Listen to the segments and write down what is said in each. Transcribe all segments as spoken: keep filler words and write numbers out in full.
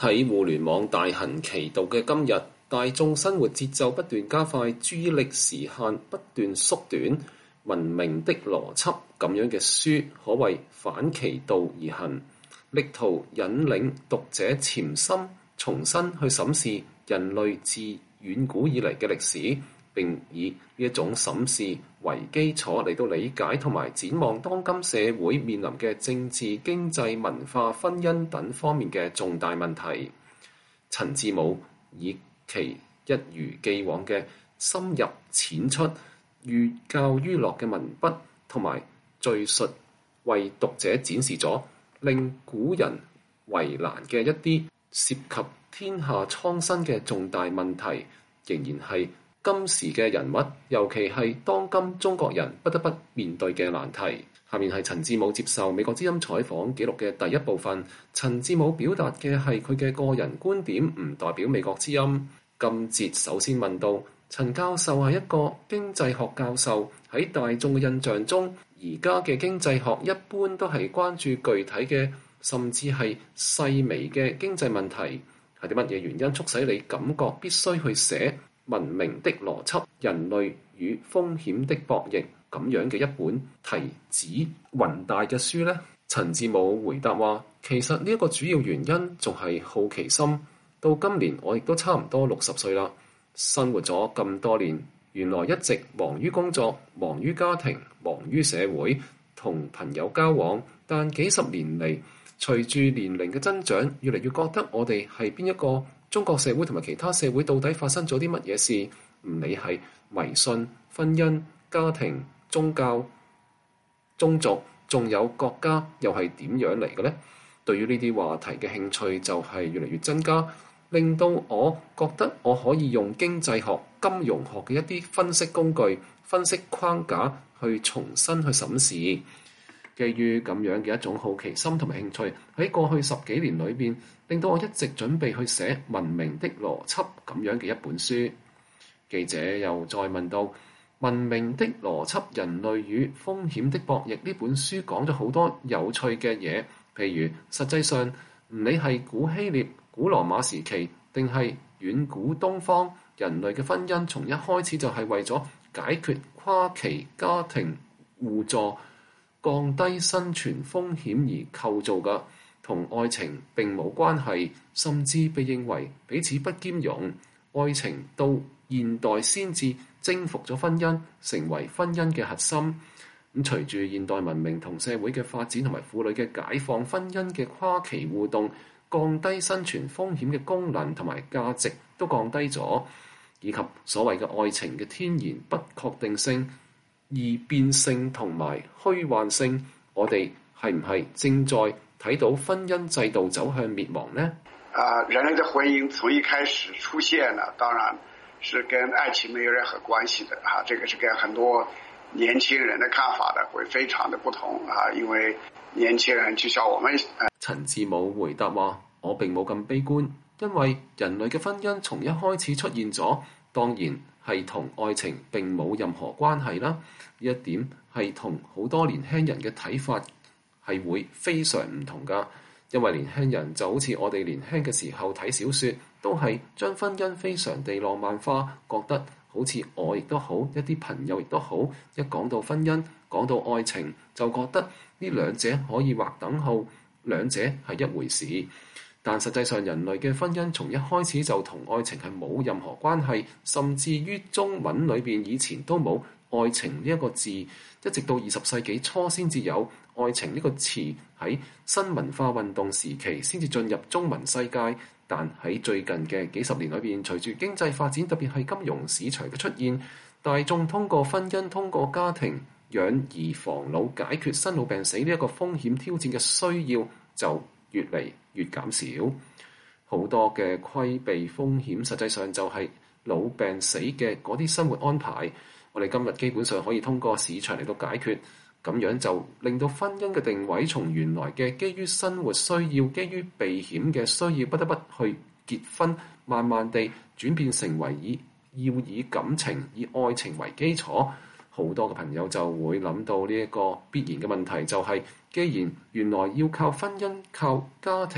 喺互聯網大行其道嘅今日，大眾生活節奏不斷加快，注意力時限不斷縮短，文明的邏輯咁樣嘅書可謂反其道而行，力圖引領讀者潛心重新去審視人類自遠古以嚟嘅歷史，並以呢一種審視為基礎嚟到理解同埋展望當今社會面臨嘅政治、經濟、文化、婚姻等方面嘅重大問題。陳志武以其一如既往嘅深入淺出、寓教於樂嘅文筆同埋敘述，為讀者展示咗令古人為難嘅一啲涉及天下蒼生嘅重大問題，仍然係今時嘅人物，尤其係當今中國人不得不面對嘅難題。下面係陳志武接受美國之音採訪記錄嘅第一部分。陳志武表達嘅係佢嘅個人觀點，唔代表美國之音。今節首先問到，陳教授係一個經濟學教授，喺大眾嘅印象中，而家嘅經濟學一般都係關注具體嘅，甚至係細微嘅經濟問題。係啲乜嘢原因促使你感覺必須去寫文明的邏輯、人類與風險的博弈咁樣嘅一本題旨宏大嘅書呢？陳志武回答話，其實呢一個主要原因仲係好奇心。到今年我亦都差唔多六十歲啦，生活咗咁多年，原來一直忙於工作、忙於家庭、忙於社會，同朋友交往，但幾十年嚟，隨住年齡嘅增長，越嚟越覺得我哋係邊一個中國社會同埋其他社會到底發生咗啲乜嘢事？唔理係迷信、婚姻、家庭、宗教、宗族，仲有國家，又係點樣嚟嘅呢？對於呢啲話題嘅興趣就係越嚟越增加，令到我覺得我可以用經濟學、金融學嘅一啲分析工具、分析框架去重新去審視。基於咁樣嘅一種好奇心同埋興趣，喺過去十幾年裏邊，令到我一直準備去寫《文明的邏輯》咁樣嘅一本書。記者又再問到，《文明的邏輯：人類與風險的博弈》呢本書講咗好多有趣嘅嘢，譬如實際上唔理係古希臘、古羅馬時期，定係遠古東方，人類嘅婚姻從一開始就係為咗解決跨期家庭互助、降低生存風險而構造嘅，同愛情並冇關係，甚至被認為彼此不兼容。愛情到現代先至征服咗婚姻，成為婚姻嘅核心。咁隨住現代文明同社會嘅發展同埋婦女嘅解放，婚姻嘅跨期互動、降低生存風險嘅功能同埋價值都降低咗，以及所謂嘅愛情嘅天然不確定性、易變性同埋虛幻性，我哋係唔係正在睇到婚姻制度走向滅亡呢？ 啊，人類的婚姻從一開始出現呢，當然是跟愛情沒有任何關係的哈，這個是跟很多年輕人的看法的會非常的不同啊，因為年輕人就像我們。 陳志武回答話：我並冇咁悲觀，因為人類嘅婚姻從一開始出現咗，當然係同愛情並冇任何關係啦。呢一點係同好多年輕人嘅睇法係會非常唔同噶。因為年輕人就好似我哋年輕嘅時候睇小說，都係將婚姻非常地浪漫化，覺得好似我亦都好，一啲朋友亦都好，一講到婚姻，講到愛情，就覺得呢兩者可以劃等號，兩者係一回事。但實際上人類嘅婚姻從一開始就同愛情係冇任何關係，甚至於中文裏邊以前都冇愛情呢一個字，一直到二十世紀初先至有愛情呢個詞，喺新文化運動時期先至進入中文世界。但喺最近嘅幾十年裏邊，隨住經濟發展，特別係金融市場嘅出現，大眾通過婚姻、通過家庭養兒防老、解決生老病死呢一個風險挑戰嘅需要就越嚟越減少。好多嘅規避風險，實際上就係老病死嘅嗰啲生活安排。我哋今日基本上可以通過市場嚟到解決，咁樣就令到婚姻嘅定位從原來嘅基於生活需要、基於避險嘅需要，不得不去結婚，慢慢地轉變成為以要以感情、以愛情為基礎。好多嘅朋友就會諗到呢一個必然嘅問題，就係既然原來要靠婚姻、靠家庭、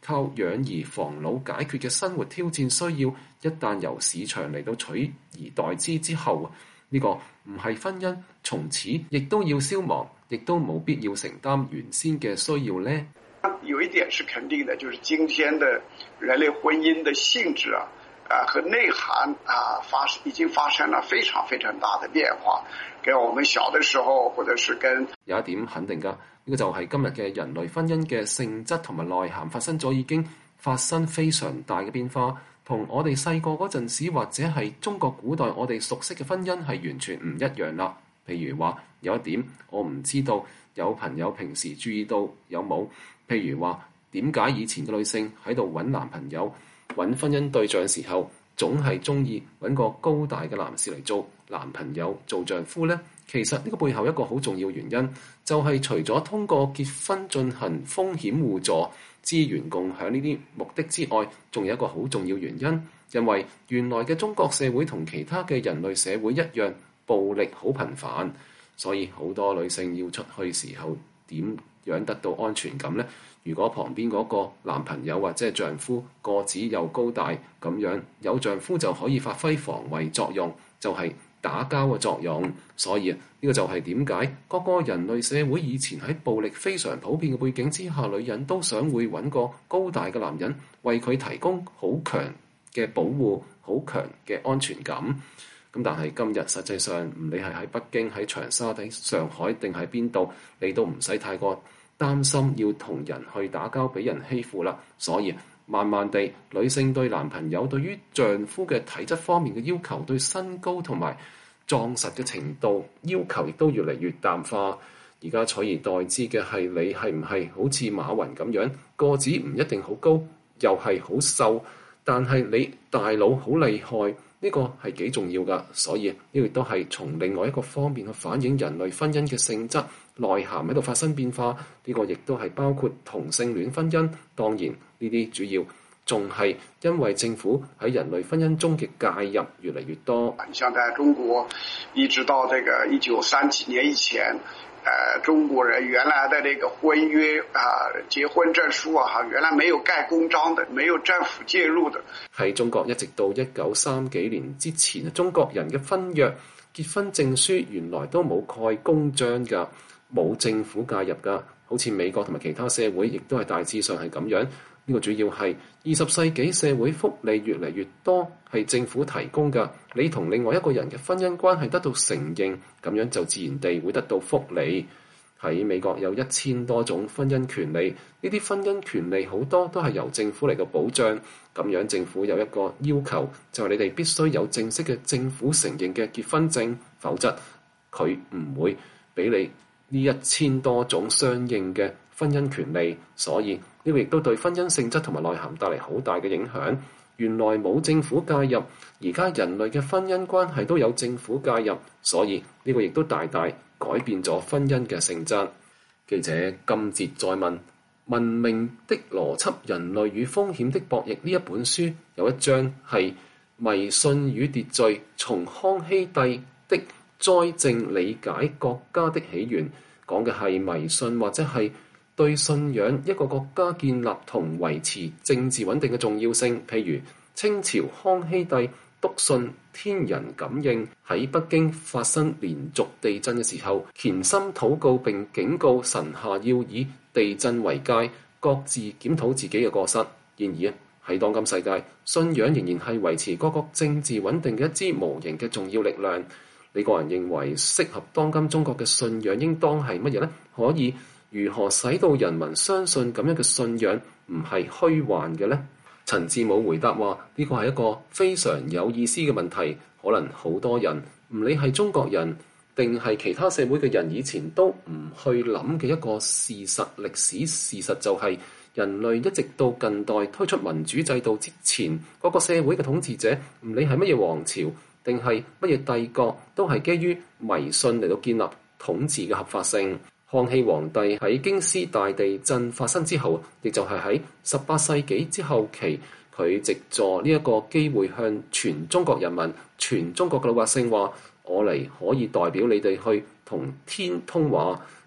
靠養兒防老解決嘅生活挑戰需要，一旦由市場嚟到取而代之之後，呢個唔係婚姻從此亦都要消亡，亦都冇必要承擔原先嘅需要呢？ 有一點是肯定的，就是今天的人類婚姻的性質啊，啊和內涵啊發已經發生了非常非常大的變化，跟我們小的時候或者是跟有一點肯定㗎，呢個就係今日嘅人類婚姻嘅性質同埋內涵發生咗已經發生非常大嘅變化，同我哋細個嗰陣時或者係中國古代我哋熟悉嘅婚姻係完全唔一樣啦。譬如話有一點我唔知道，有朋友平時注意到有冇？譬如話點解以前嘅女性喺度揾男朋友、揾婚姻對象嘅時候，總係中意揾個高大嘅男士嚟做男朋友、做丈夫呢？其實呢個背後一個好重要原因，就係除咗通過結婚進行風險互助、資源共享呢啲目的之外，仲有一個好重要原因，因為原來嘅中國社會同其他嘅人類社會一樣，暴力好頻繁，所以好多女性要出去時候點樣得到安全感呢？如果旁邊嗰個男朋友或者係丈夫個子又高大，咁樣有丈夫就可以發揮防衛作用，就係打交嘅作用。所以啊，呢個就係點解各個人類社會以前喺暴力非常普遍嘅背景之下，女人都想會揾個高大嘅男人為佢提供好強嘅保護、好強嘅安全感。咁但係今日實際上唔理係喺北京、喺長沙、喺上海定喺邊度，你都唔使太過擔心要同人去打交，俾人欺負啦。所以慢慢地，女性對男朋友、對於丈夫嘅體質方面嘅要求，對身高同埋壯實嘅程度要求，亦都越嚟越淡化。而家取而代之嘅係你係唔係好似馬雲咁樣，個子唔一定好高，又係好瘦，但係你大腦好厲害。呢個係幾重要㗎，所以呢個亦都係從另外一個方面去反映人類婚姻嘅性質內涵喺度發生變化。呢個亦都係包括同性戀婚姻。當然呢啲主要仲係因為政府喺人類婚姻中嘅介入越嚟越多。 像在中國，一直到這個一九三幾年以前。呃，中國人原來的這個婚約啊，結婚證書啊，原來沒有蓋公章的，沒有政府介入的。 喺中國一直到一九三幾年之前，中國人嘅婚約、結婚證書原來都冇蓋公章㗎，冇政府介入㗎。好似美國同埋其他社會，亦都係大致上係咁樣。呢個主要係二十世紀社會福利越嚟越多係政府提供㗎，你同另外一個人嘅婚姻關係得到承認，咁樣就自然地會得到福利。喺美國有一千多種婚姻權利，呢啲婚姻權利好多都係由政府嚟到保障。咁樣政府有一個要求，就係你哋必須有正式嘅政府承認嘅結婚證，否則佢唔會俾你呢一千多種相應嘅婚姻權利。所以呢個亦都對婚姻性質同埋內涵帶嚟好大嘅影響。原來冇政府介入，而家人類嘅婚姻關係都有政府介入，所以呢個亦都大大改變咗婚姻嘅性質。記者今節再問：《文明的邏輯：人類與風險的博弈》呢一本書有一章係迷信與秩序，從康熙帝的栽正理解國家的起源，講嘅係迷信或者係對信仰一個國家建立同維持政治穩定嘅重要性。譬如清朝康熙帝篤信天人感應，喺北京發生連續地震嘅時候，虔心禱告並警告臣下要以地震為戒，各自檢討自己嘅過失。然而喺當今世界，信仰仍然係維持各國政治穩定嘅一支無形嘅重要力量。你個人認為適合當今中國嘅信仰應當係乜嘢呢？可以如何使到人民相信咁樣嘅信仰唔係虛幻嘅呢？陳志武回答話：呢個係一個非常有意思嘅問題，可能好多人唔理係中國人定係其他社會嘅人，以前都唔去諗嘅一個事實。歷史事實就係人類一直到近代推出民主制度之前，各個社會嘅統治者唔理係乜嘢王朝定係乜嘢帝國，都係基於迷信嚟到建立統治嘅合法性。康熙皇帝喺京師大地震發生之後，亦就係喺十八世紀之後期，佢藉助呢一個機會向全中國人民、全中國嘅老百姓話：我嚟可以代表你哋去同天通話，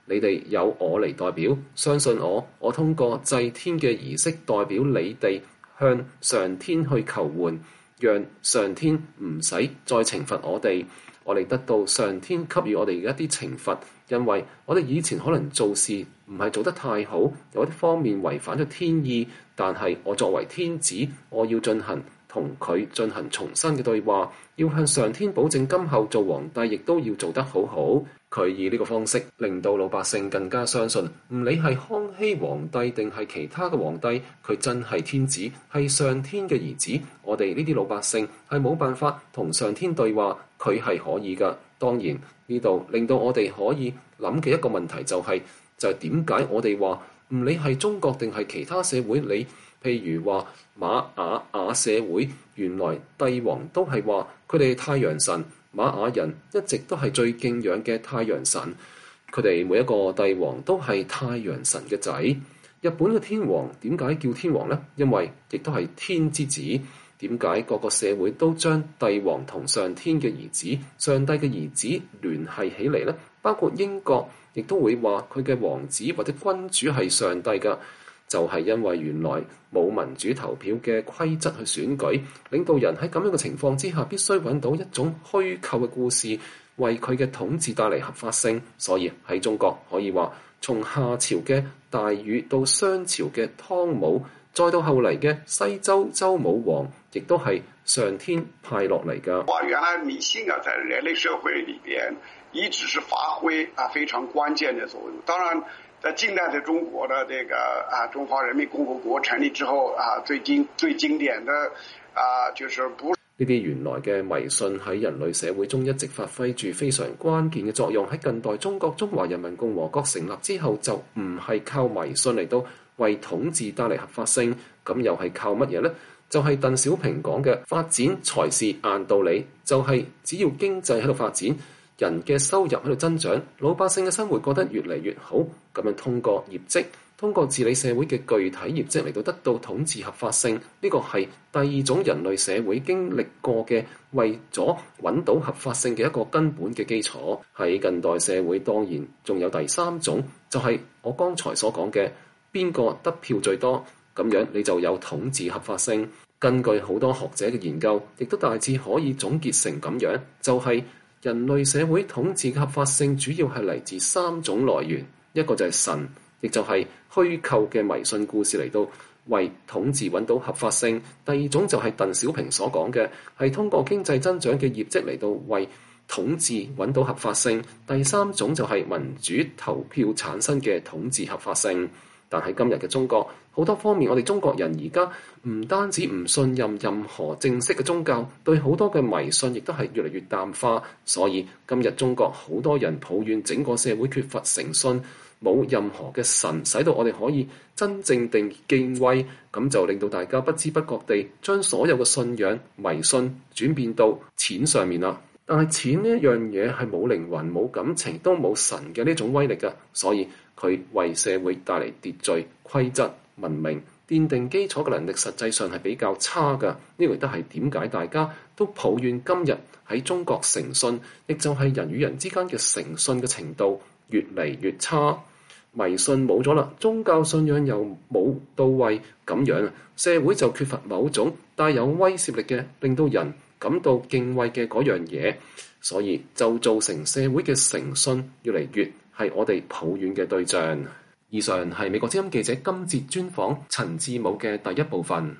你哋有我嚟代表，相信我，我通過祭天嘅儀式代表你哋向上天去求援，讓上天唔使再懲罰我哋。我哋得到上天給予我哋嘅一啲懲罰，因為我哋以前可能做事唔係做得太好，有一啲方面違反咗天意，但係我作為天子，我要進行同佢進行重新嘅對話，要向上天保證今後做皇帝亦都要做得好好。佢以呢個方式令到老百姓更加相信，唔理係康熙皇帝定係其他嘅皇帝，佢真係天子，係上天嘅兒子。我哋呢啲老百姓係冇辦法同上天對話，佢係可以㗎。當然呢度令到我哋可以諗嘅一個問題就係、是，就係點解我哋話唔理係中國定係其他社會，你譬如話瑪雅雅社會，原來帝王都係話佢哋太陽神。瑪雅人一直都係最敬仰嘅太陽神，佢哋每一個帝王都係太陽神嘅仔。日本嘅天皇點解叫天皇呢？因為亦都係天之子。點解各個社會都將帝王同上天嘅兒子、上帝嘅兒子聯繫起嚟呢？包括英國亦都會話佢嘅王子或者君主係上帝㗎。就係因為原來冇民主投票嘅規則去選舉，領導人喺咁樣嘅情況之下，必須揾到一種虛構嘅故事，為佢嘅統治帶嚟合法性。所以喺中國可以話，從夏朝嘅大禹到商朝嘅湯武，再到後嚟嘅西周周武王，亦都係上天派落嚟㗎。 哇！原來迷信啊，在人類社會裏邊一直是發揮啊非常關鍵嘅作用。當然，在近代的中國的這個啊中華人民共和國成立之後啊，最經最經典的啊，就是不呢啲原來嘅迷信喺人類社會中一直發揮住非常關鍵嘅作用。喺近代中國中華人民共和國成立之後，就唔係靠迷信嚟到為統治帶嚟合法性，咁又係靠乜嘢呢？就係鄧小平講嘅發展才是硬道理，就係只要經濟喺度發展，人嘅收入喺度增長，老百姓嘅生活過得越嚟越好，咁樣通過業績，通過治理社會嘅具體業績嚟到得到統治合法性。呢個係第二種人類社會經歷過嘅，為咗揾到合法性嘅一個根本嘅基礎。喺近代社會當然仲有第三種，就係我剛才所講嘅，邊個得票最多，咁樣你就有統治合法性。根據好多學者嘅研究，亦都大致可以總結成咁樣，就係人類社會統治嘅合法性主要係嚟自三種來源，一個就係神，亦就係虛構嘅迷信故事嚟到為統治揾到合法性；第二種就係鄧小平所講嘅，係通過經濟增長嘅業績嚟到為統治揾到合法性；第三種就係民主投票產生嘅統治合法性。但係今日嘅中國，好多方面我哋中國人而家唔單止唔信任任何正式嘅宗教，對好多嘅迷信亦都係越嚟越淡化。所以今日中國好多人抱怨整個社會缺乏誠信，冇任何嘅神，使到我哋可以真正地敬畏，咁就令到大家不知不覺地將所有嘅信仰迷信轉變到錢上面啦。但係錢呢一樣嘢係冇靈魂、冇感情、都冇神嘅呢種威力㗎，所以佢為社會帶嚟秩序、規則、文明奠定基礎嘅能力，實際上係比較差㗎。呢個亦都係點解大家都抱怨今日喺中國誠信，亦就係人與人之間嘅誠信嘅程度越嚟越差。迷信冇咗啦，宗教信仰又冇到位，咁樣社會就缺乏某種帶有威懾力嘅，令到人感到敬畏嘅嗰樣嘢，所以就造成社會嘅誠信越嚟越係我哋抱怨嘅對象。以上係美國之音記者今節專訪陳志武嘅第一部分。